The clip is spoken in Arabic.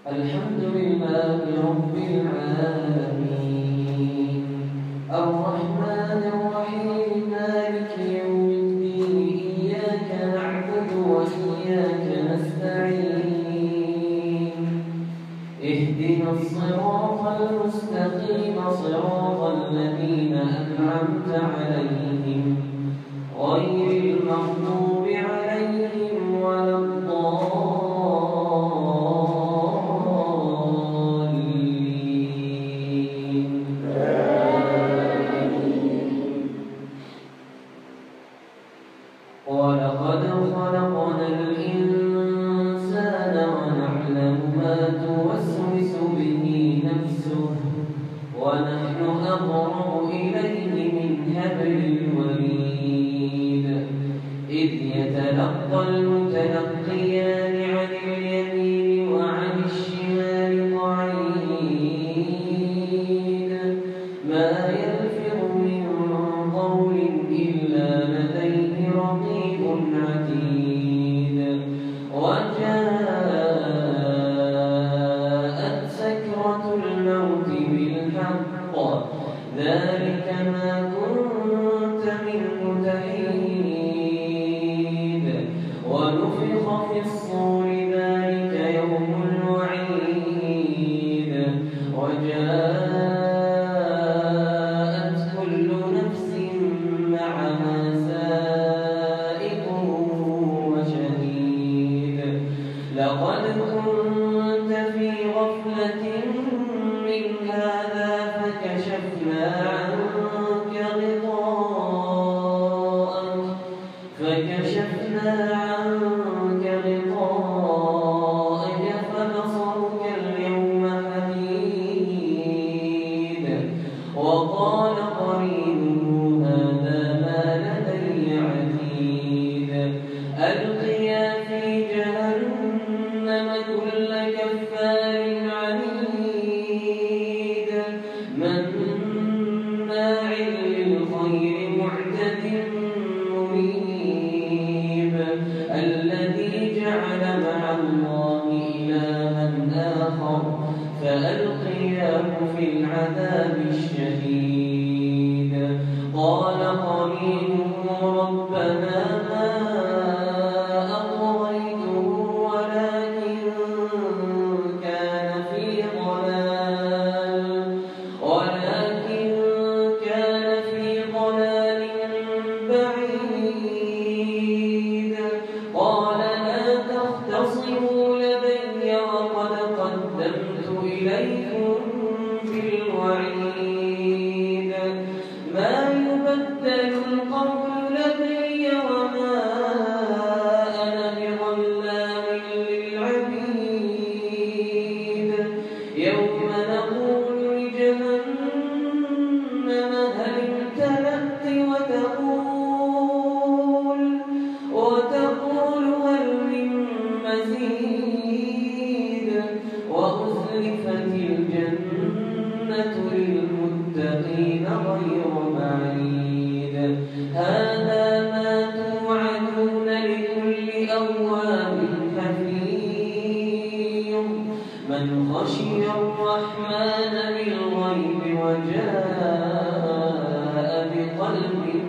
الحمد لله رب العالمين الرحمن الرحيم مالك يوم الدين إياك نعبد وإياك نستعين اهدنا الصراط المستقيم صراط الذين أنعمت عليهم غير المغضوب عليهم ولا الضالين. ولقد خلقنا الإنسان ونعلم ما توسوس به نفسه ونحن أقرب إليه من حبل الوريد إذ يتلقى المتلقيان عن اليمين وعن الشمال قعيد ما يلفظ من قول إلا لديه رقيب عتيد وجاءت سكرة الموت بالحق ذلك ما كنت منه تحيد ونفخ في الصور ذلك يوم الوعيد وجاءت كل نفس معها سائق وشهيد لقد كنت في غفلة من هذا فكشفنا عنك غطاءك فبصرك اليوم حديد وقال قرينه هذا ما لدي عتيد ألقيا في جهنم كل كفار عنيد مناع للخير معتد مريب الذي جعل مع الله إلها آخر فألقياه في العذاب الشديد قال قرينه ربنا ما أطغيته ولكن كان في ضلال بعيد قال لا تختصموا لدي وقد قدمت إليكم بالوعيد ما يبدل القول لدي وما أنا بظلام للعبيد يوم نقول لجهنم هل امتلأت وتقول هل من مزيد وأزلفت الجنة للمتقين غير بعيد هذا ما توعدون لكل أواب حفيظ من خشي الرحمن بالغيب وجاء بقلب